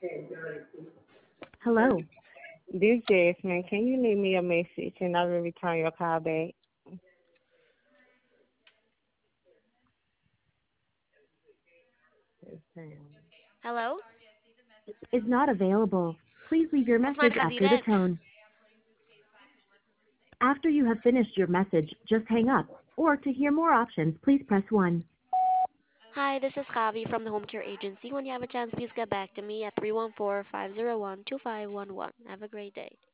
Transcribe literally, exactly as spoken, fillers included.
Hello. This Jasmine. Can you leave me a message and I will return your call back? Yes, ma'am. Hello? Is not available. Please leave your Osman message after the Casidet. tone. After you have finished your message, just hang up. Or to hear more options, please press one. Hi, this is Kavi from the Home Care Agency. When you have a chance, please get back to me at three one four, five zero one, two five one one. Have a great day.